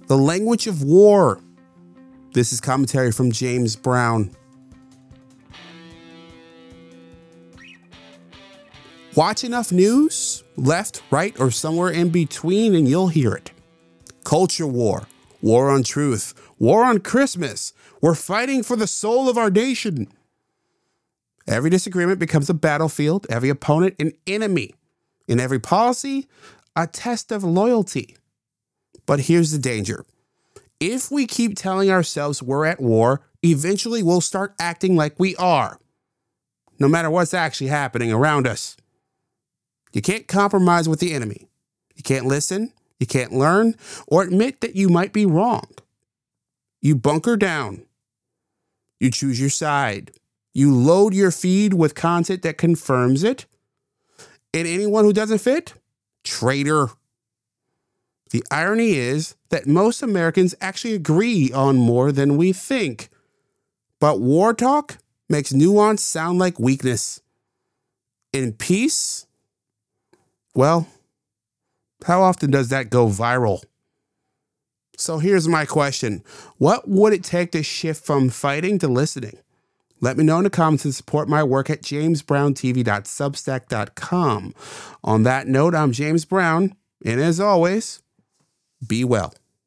The language of war. This is commentary from James Brown. Watch enough news, left, right, or somewhere in between, and you'll hear it. Culture war, war on truth, war on Christmas. We're fighting for the soul of our nation. Every disagreement becomes a battlefield, every opponent an enemy, and every policy a test of loyalty. But here's the danger. If we keep telling ourselves we're at war, eventually we'll start acting like we are, no matter what's actually happening around us. You can't compromise with the enemy. You can't listen, you can't learn, or admit that you might be wrong. You bunker down. You choose your side. You load your feed with content that confirms it. And anyone who doesn't fit, traitor. The irony is that most Americans actually agree on more than we think. But war talk makes nuance sound like weakness. In peace, well, how often does that go viral? So here's my question. What would it take to shift from fighting to listening? Let me know in the comments and support my work at jamesbrowntv.substack.com. On that note, I'm James Brown, and as always, be well.